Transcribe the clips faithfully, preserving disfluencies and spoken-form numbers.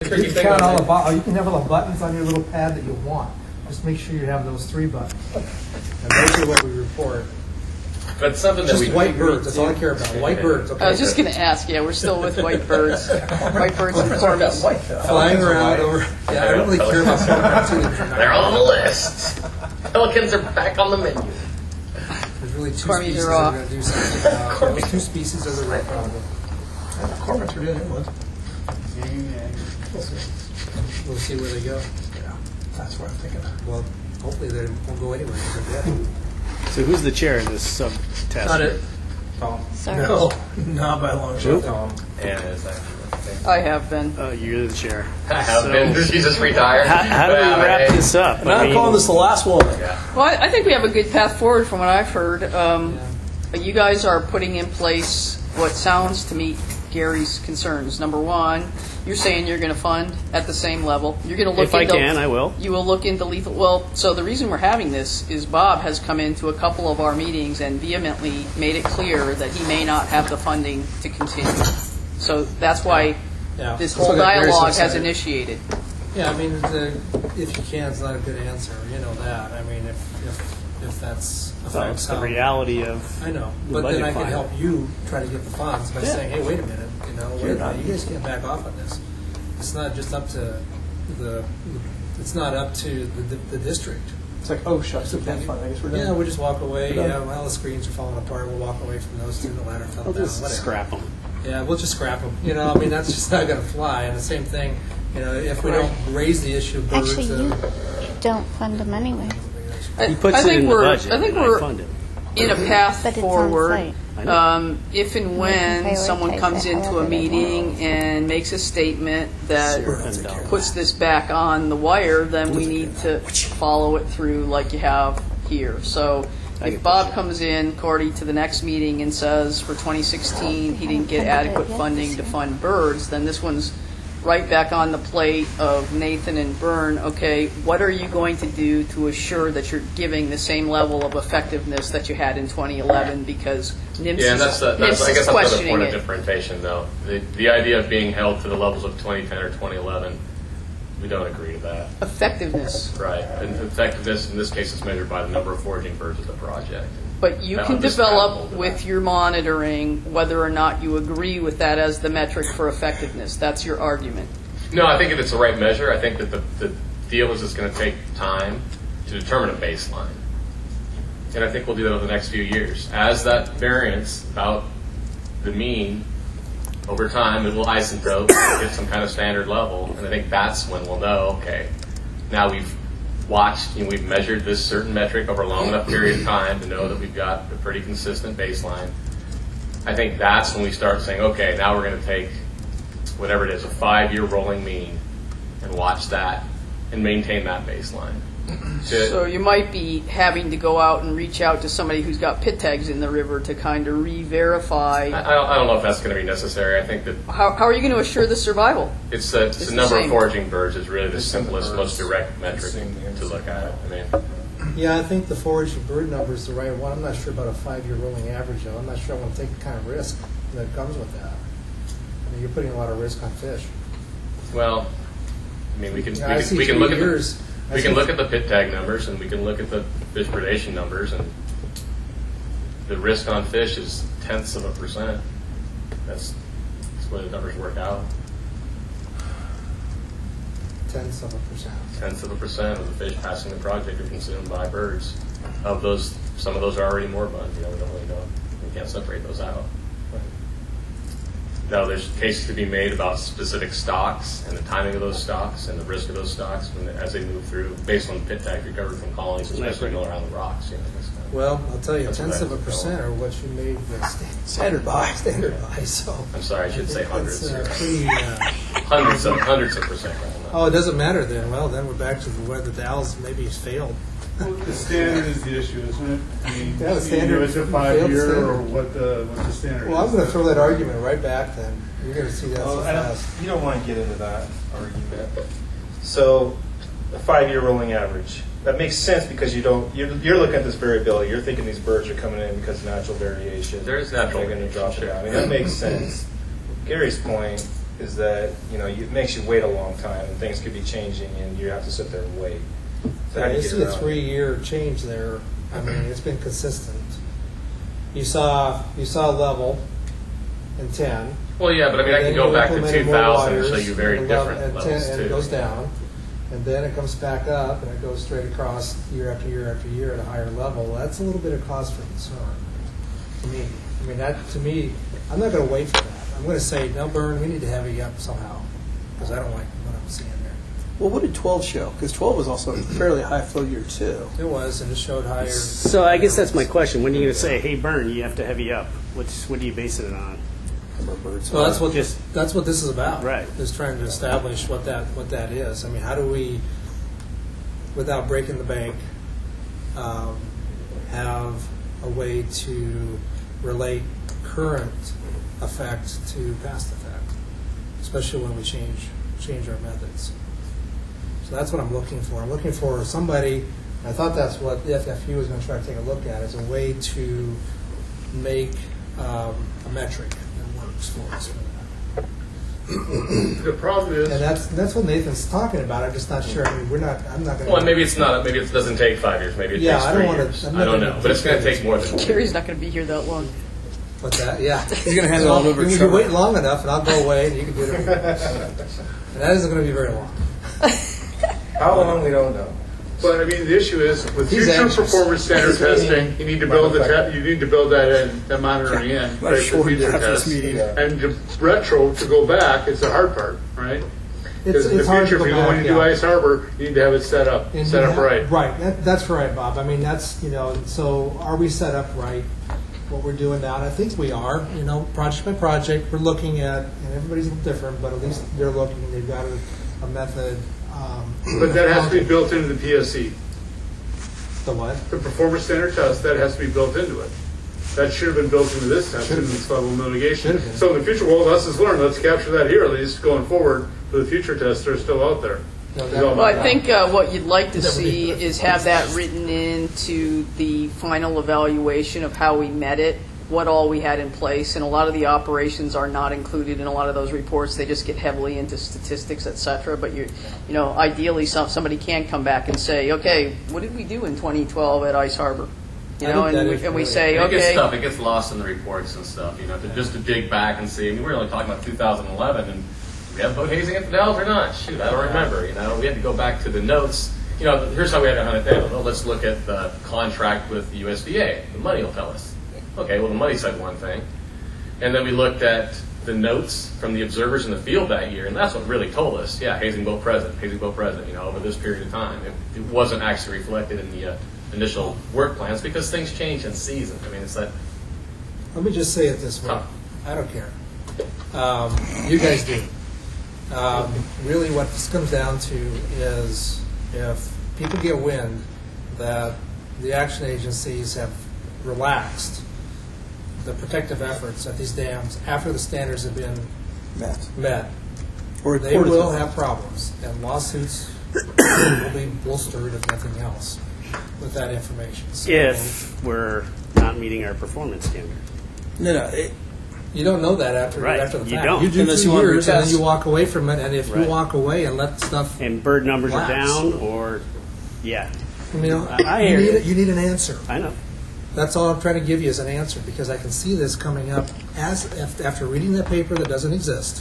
You can count all the bu- you can have all the buttons on your little pad that you want. Just make sure you have those three buttons. And those are what we report. But something that Just we white birds. That's all I care about. White birds. Okay. I was just going to ask. Yeah, we're still with white birds. White birds and cormorants. Flying around over. Yeah, I don't really care about cormorants either. They're on the list. Pelicans are back on the menu. There's really two Cormorants species are that off. are going to do something about. Those two species are the right problem. Cormorants are doing it. What? We'll see where they go. Yeah, that's what I'm thinking. Well, hopefully they won't go anywhere. They're dead. So who's the chair of this sub-task? Not it. Tom. Sorry. No, not by a long shot. Tom. And it's actually. I have been. Oh, you're the chair. I have So- been. She's just retired. How, how do we But, wrap hey, this up? And I'm mean, calling this the last one. Yeah. Well, I I think we have a good path forward from what I've heard. Um, You guys are putting in place what sounds to me Gary's concerns. Number one, you're saying you're going to fund at the same level. You're going to look If I into, can, I will. You will look into lethal. Well, so the reason we're having this is Bob has come into a couple of our meetings and vehemently made it clear that he may not have the funding to continue. So that's why Yeah. this That's whole what got Gary so dialogue has excited. initiated. Yeah, I mean, the, if you can, it's not a good answer. You know that. I mean, if if, if that's So it's the reality of. I know, the but then budget I can file. help you try to get the funds by Yeah. saying, hey, wait a minute, you know, wait a minute, you guys can't back off on this. It's not just up to the, it's not up to the, the, the district. It's like, oh, shucks, it can't fund. I guess we're done. Yeah, we just walk away. We're done. Yeah, well, the screens are falling apart. We'll walk away from those two. The ladder fell I'll down. just Whatever. scrap them. Yeah, we'll just scrap them. You know, I mean, that's just not going to fly. And the same thing, you know, if we don't raise the issue of birds. Actually, you uh, don't fund them anyway. I, He puts I it think in the we're. budget. I think and I we're fund it. in a path But it's on forward. site. I know. Um, if and when prioritize someone comes it into however a they meeting and makes a statement that And, uh, puts this back on the wire, then we need to follow it through like you have here. So if Bob comes in, Cordy, to the next meeting and says for twenty sixteen he didn't get adequate funding to fund birds, then this one's right back on the plate of Nathan and Byrne. Okay, what are you going to do to assure that you're giving the same level of effectiveness that you had in twenty eleven? Because N I M S Yeah, and that's, the, is, N I M that's S I is guess that's another questioning point of it. differentiation, though. The, the idea of being held to the levels of twenty ten or twenty eleven, we don't agree to that. Effectiveness. Right. And effectiveness, in this case, is measured by the number of foraging birds of the project. But you Now, can I'm just develop traveled to with that. your monitoring whether or not you agree with that as the metric for effectiveness. That's your argument. No, I think if it's the right measure, I think that the, the deal is it's going to take time to determine a baseline. And I think we'll do that over the next few years. As that variance about the mean over time, it will isotope, get some kind of standard level. And I think that's when we'll know, okay, now we've watched, you know, we've measured this certain metric over a long enough period of time to know that we've got a pretty consistent baseline. I think that's when we start saying, okay, now we're going to take whatever it is, a five-year rolling mean, and watch that and maintain that baseline. To- So you might be having to go out and reach out to somebody who's got pit tags in the river to kind of I, re-verify. I, don't, I don't know if that's going to be necessary. I think that How, how are you going to assure the survival? it's the, it's It's the the number of same. foraging birds is really the It's in the simplest, birds. most direct metric Same thing. to look at. I mean, Yeah, I think the foraging bird number is the right one. I'm not sure about a five-year rolling average, though. I'm not sure I want to take the kind of risk that comes with that. I mean, you're putting a lot of risk on fish. well, I mean, we can Yeah, I we see can, we can three look at the, years. I we can see- look at the pit tag numbers and we can look at the fish predation numbers, and the risk on fish is tenths of a percent. That's that's the way the numbers work out. Tenths of a percent. Tenths of a percent of the fish passing the project are consumed by birds. Of those, some of those are already moribund. You know, we don't really know. We can't separate those out. Now, there's cases to be made about specific stocks and the timing of those stocks and the risk of those stocks when, as they move through, based on pit tags recovered from colonies, especially going around the rocks. You know, this kind of- Well, I'll tell you, That's tenths what of a I was percent are what you made the sta- Standard by. standard by. So I'm sorry, I should say think hundreds. that's, uh, here. pretty, uh, Hundreds of hundreds of percent. Right now. oh, it doesn't matter then. Well, then we're back to the, where the Dalles maybe failed. Well, the standard is the issue, isn't it? I mean, Yeah, the you standard- know, it's a failed five-year, standard. or what the, what's the standard? Well, I'm is. going to throw that argument right back then. You're going to see that so Well, I don't, fast. you don't want to get into that argument. So, a five-year rolling average. That makes sense because you don't. You're, you're looking at this variability. You're thinking these birds are coming in because of natural variation. There is natural They're going to drop it variation, down. I mean, sure. that makes sense. Gary's point is that, you know, it makes you wait a long time, and things could be changing, and you have to sit there and wait. So how Yeah, do you you see get a around it? three-year change there. I mean, it's been consistent. You saw you saw a level in ten. Well, yeah, but I mean, I can Then go you back to implemented two more thousand and wires, show you very and level- different and levels ten, too. and it goes down, and then it comes back up, and it goes straight across year after year after year at a higher level. That's a little bit of cause for concern to me. I mean, that to me, I'm not going to wait for that. I'm going to say, no, Burn, we need to have you up somehow, because I don't like what I'm seeing there. Well, what did twelve show? Because twelve was also a fairly high flow year too. It was, and it showed higher. So I guess that's my question. When are you going to say, hey, Burn, you have to heavy up? What's, what are you basing it on? Number of birds. Well, that's what Just- that's what this is about. Right. Is trying to establish what that what that is. I mean, how do we, without breaking the bank, um, have a way to relate current effect to past effect, especially when we change change our methods. So that's what I'm looking for. I'm looking for somebody. I thought that's what the F F U was going to try to take a look at, as a way to make um, a metric that works for us for that. The problem is, And that's that's what Nathan's talking about. I'm just not sure. I mean, we're not. I'm not going. Well, and maybe it's not. Maybe it doesn't take five years. Maybe it Yeah, takes I don't three wanna- years. I'm I not don't gonna know, but it's going to take take more than. Gary's not going to be here that long. What's that? Yeah. He's going to hand it all over You, to you Trevor. wait long enough, and I'll go away, and you can do it. And that isn't going to be very long. How long, we don't know. but I mean, the issue is with He's future anxious. performance standard This meeting- testing, you need to build the te- you need to build that in, the monitoring in, Not right, sure for future after this tests. meeting. Yeah. And to retro to go back is the hard part, right? It's, Because in the it's hard future, to if go you're going back, to do yeah. Ice Harbor, you need to have it set up, And set you up have- right. Right. That, that's right, Bob. I mean, that's, you know, so are we set up right, what we're doing now? And I think we are, you know, project by project, we're looking at, and everybody's a little different, but at least they're looking, they've got a, a method. Um, But that has to be built into the P S C. The what? The performance standard test, that has to be built into it. That should have been built into this test, in this level of mitigation. Should have been. So in the future, well, lessons learned, let's capture that here, at least going forward, for the future tests that are still out there. No, Is that- all Well, I my- think uh, what you'd like to That would be see good. is have that written into the final evaluation of how we met it, what all we had in place, and a lot of the operations are not included in a lot of those reports. They just get heavily into statistics, et cetera. But you, you know, ideally, some, somebody can come back and say, okay, what did we do in twenty twelve at Ice Harbor? You I know, think that and we, is and we really- say, And it gets okay, tough. It gets lost in the reports and stuff. You know, to, just to dig back and see. I mean, we're only talking about two thousand eleven, and we have boat hazing infidels or not? Shoot, I don't remember. You know, we had to go back to the notes. You know, here's how we had to hunt it down. Well, let's look at the contract with the U S D A. The money will tell us. Okay, well, the money said one thing. And then we looked at the notes from the observers in the field that year, and that's what really told us, yeah, hazing boat present, hazing boat present, you know, over this period of time. It, it wasn't actually reflected in the uh, initial work plans because things change in season. I mean, it's that. Let me just say it this way. Huh. I don't care. Um, you guys do. Um, really, what this comes down to is if people get wind that the action agencies have relaxed the protective efforts at these dams after the standards have been Matt. met, Or they reported will to- have problems, and lawsuits will be bolstered, if nothing else, with that information. So If we're not meeting our performance standard. No, no. It, you don't know that after Right, after the you fact. don't. You do Unless two you want to years, and then retest. you walk away from it. And if Right. you walk away and let stuff, And bird numbers are Lapse. down, or, yeah, I mean, I- I you hear need you. it, you need an answer. I know. That's all I'm trying to give you is an answer, because I can see this coming up as af- after reading that paper that doesn't exist.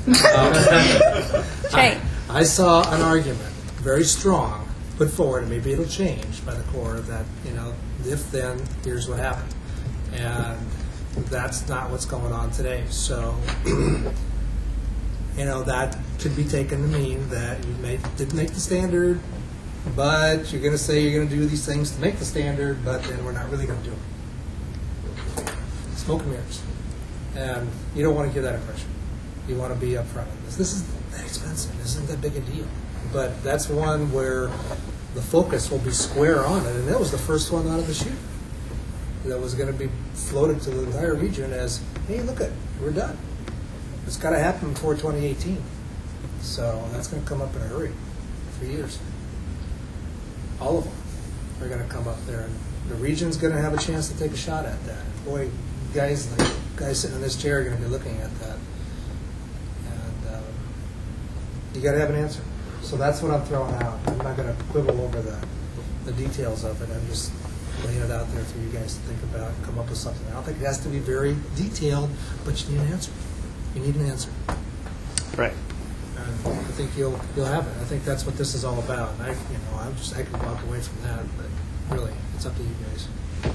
Okay. I saw an argument, very strong, put forward, and maybe it'll change by the Corps, that, you know, if then, here's what happened. And that's not what's going on today. So, you know, that could be taken to mean that you made, didn't make the standard, but you're going to say you're going to do these things to make the standard, but then we're not really going to do them. Smoke and mirrors. And you don't want to give that impression. You want to be upfront with this. This isn't that expensive. This isn't that big a deal. But that's one where the focus will be square on it. And that was the first one out of the chute that was going to be floated to the entire region as, hey, look at, we're done. It's got to happen before twenty eighteen. So that's going to come up in a hurry. Three years. All of them are going to come up there. And the region's going to have a chance to take a shot at that. Boy, guys, the guys sitting in this chair are going to be looking at that. And you got to have an answer. So that's what I'm throwing out. I'm not going to quibble over the, the details of it. I'm just laying it out there for you guys to think about and come up with something. I don't think it has to be very detailed, but you need an answer. You need an answer. Right. And I think you'll you'll have it. I think that's what this is all about. And I, you know, I'm just I can walk away from that, but really, it's up to you guys.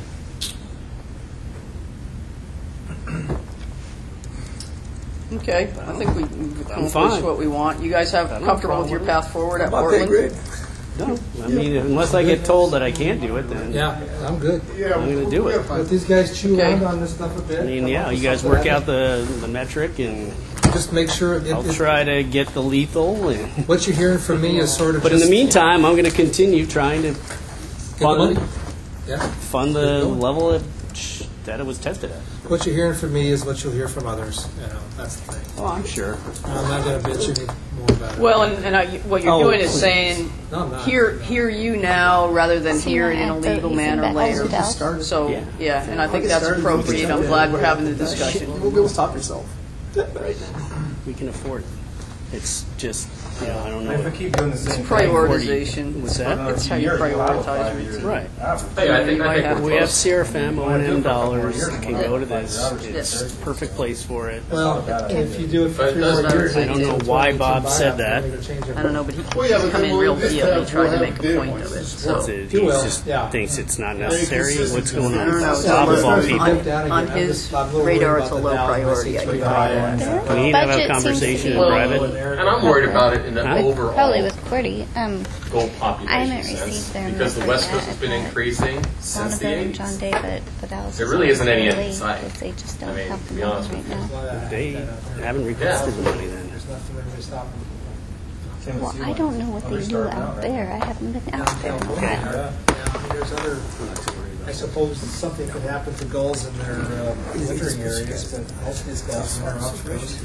Okay, I think we- we've accomplished fine. what we want. You guys have Got no comfortable with problem your with it. path forward at About that Portland? grade. No, I mean, unless I get told that I can't do it, then Yeah, I'm good. Yeah, I'm gonna do it. Let these guys chew Okay. around on this stuff a bit. I mean, come yeah, up you with guys something. work out the, the metric, and Just make sure. It, I'll it- try to get the lethal. And, What you're hearing from me is sort of. but in the just meantime, I'm going to continue trying to get the money. fund, Yeah. fund the level of, that it was tested at. What you're hearing from me is what you'll hear from others. You know, that's the thing. Oh, I'm sure. I'm not going to bitch any more about it. Well, and, and I, what you're Oh, doing is please. saying, No, I'm not. hear, hear you now rather than See hear you it in a at the legal Easy manner Bet later. Hotel. So, Yeah. yeah, and I think that's started, appropriate. I'm glad we're having the discussion. You won't be able to stop yourself. Right now, we can afford it. It's just, you know, I don't If we know. keep doing the same thing. Prioritization. What's that? It's how you prioritize routine. Right. Hey, I think, I think we're We have close. C R F M, O and M dollars, can go to this. It's a perfect place for it. Well, if you do it for But it three doesn't more years, hurt. I don't know why Bob said that. I don't know, but he Well, yeah, he's but come then in we'll real just vehemently have- trying to we'll make have a data point points. of it. It's So, It's a- You He will, just yeah. thinks it's not Very necessary. consistent. What's going I don't on? know. Bob of all On- people. on his radar, it's a low priority, I think. We need to have a Budget seems to conversation be- in Well, private. And I'm worried about it in the Huh? overall Probably with Cordy. Um, goal I population haven't sense, received their because the number West Coast yet. has been I've increasing since the Donovan and John eighties. Day, but the Dallas. There really isn't any end in late sight. because They just I don't mean, have to the be money honest right with now. They haven't requested the money then. There's nothing really stopping them. Well, I don't know what they do out there. I haven't been out there. in a while. Yeah, I mean, there's other, I suppose something could happen to gulls in their uh, wintering areas, but most of these gulls are off the coast.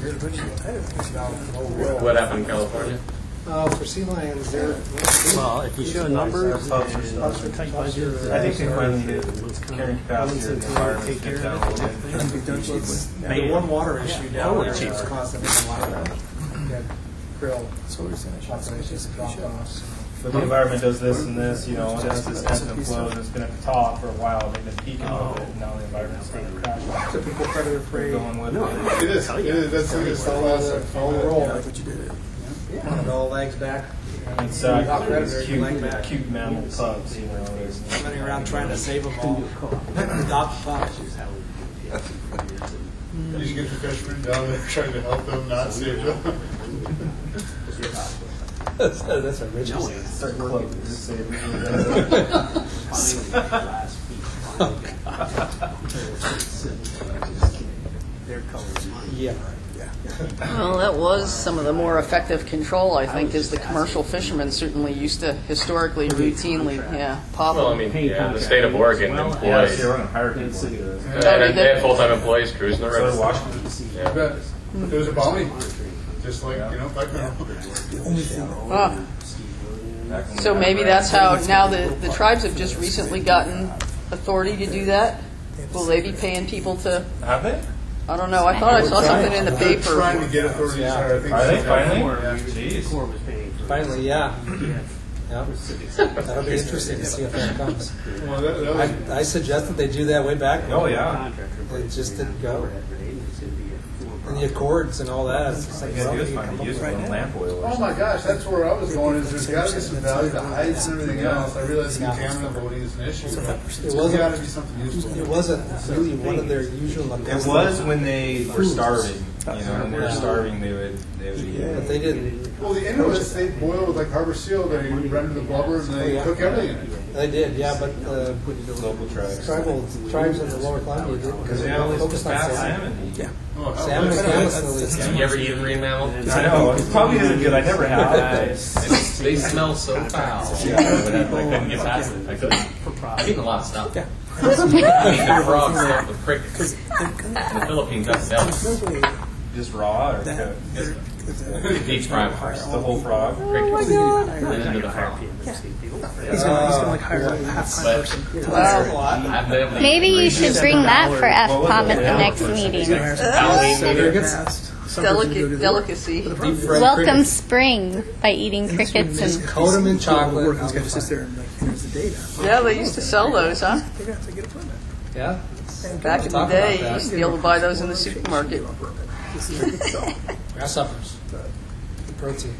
What happened in California? Uh, for sea lions, they're. Well, if you show numbers, I and tight budget, I think they finally hit carrying capacity of the environment. take care of it. It's the one water issue down there is causing a lot of yeah, krill populations to drop off. so. But the environment does this and this, you know, and as this ebbs and flows, it's been at the top for a while, they've been peaking with it, and now the environment's starting to crash. Typical predator They're prey. going with it. It is, it is, that's, it's the Follow last. the, follow the roll. That's what you did. Yeah. All legs back. And so, Not predator, cute, leg back. cute mammal cubs, you know, there's. Running around trying to save them all. Adopt pups. You should get the fishermen down there trying to help them not save them. That's, that's original. Start close. Just say it really Yeah. Well, that was some of the more effective control, I think, is the commercial fishermen certainly used to historically routinely, yeah, pop Well, I them. mean, yeah, the state of Oregon Yeah, employs, so you're running higher people to do this. and, and they have full-time employees cruising the So river. did Washington. Yeah. But there was a bounty, just like, you know, back now. Ah. So maybe that's how, now the, the tribes have just recently gotten authority to do that. Will they be paying people to, Have they? I don't know, I thought I saw something in the They're paper. trying to get authorities there, I think. Are they so. finally? Yeah. Jeez. Finally, yeah. Yeah. That'll be interesting to see if that comes. Well, that, that was, I, I suggested they do that way back. Oh, yeah. They just didn't go. And the accords and all that. It's just like, You well, guys you find come it up useful with- in lamp oil or oh something. my gosh, that's where I was going, is there's gotta be some value to hides and everything else. I realize contaminant voting is an issue, but It there's wasn't- gotta be something useful. It wasn't really one of their usual. It was when they were starving, you know, when they were starving, they would, they would be. But they didn't. Well, the Inuits, they boil with like harbor seal, they render the blubber and they cook everything in it. They did, yeah, but uh, Local tribes. tribal tribes in the lower Columbia didn't because they They only always focused on fat salmon. salmon. Yeah. Oh, hell, Salmon and that's- camas. Have you ever eaten marine mammal? I know, it probably isn't good, I never have. They smell so foul. I couldn't get past it. I couldn't. I've eaten a lot of stuff. Yeah. I mean, the frog stuff, the prick. The Philippines, that's devil. Just raw or cooked? Deep fry first. The whole frog? Prick. And into the frog. He's gonna, he's gonna like hire a half-time But person. Wow. I've never Maybe you should bring that for F POM at the next meeting. Halloween Very dinner. good. Delicate delicacy. Deep fried Welcome crickets. spring by eating crickets Just and coat them in chocolate. Work, this I'll guy be just sits fine. there and like, here's the data. Yeah, they used to sell those, huh? They're gonna have to get a permit. Yeah. Back in the Talk day, about that. you used to be able to buy those in the supermarket. Grasshoppers. Good protein.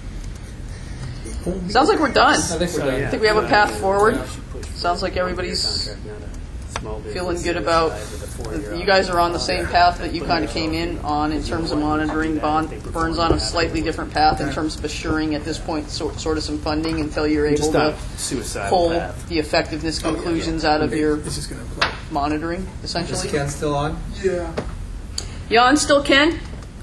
Sounds like we're done. I think we're done. I think we have a path forward. Yeah. Sounds like everybody's Contract, not a small business feeling good about, with a four-year you guys are on the same path that you kind of came in on in terms of monitoring. Bond Burns on a slightly different path in terms of assuring at this point sort, sort of some funding until you're able Just not to suicidal pull path. the effectiveness conclusions out of your It's just gonna play. monitoring, Is essentially. Ken still on? Yeah. You on still, Ken?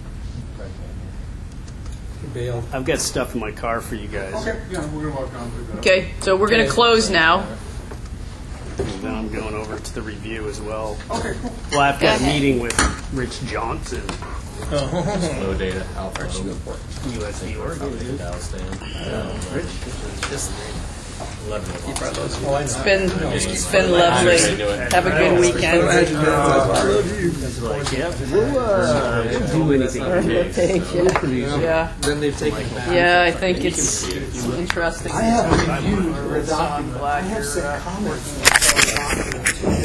He bailed. I've got stuff in my car for you guys. Okay, yeah, we're gonna walk down through that. Okay, so we're going to Okay. close now. And then I'm going over to the review as well. Okay, cool. Well, I've got a Okay. meeting with Rich Johnson, Low data, alpha, low. U S D Oregon. Dallas stand. Rich? eleven. Oh, I know. It's been, it's been lovely. Have a good weekend. Like, yeah, we'll uh, do anything. Thank you. Yeah, Then they've taken it back. yeah, I think it's interesting. I have reviewed, I'm glad you're, uh, comments.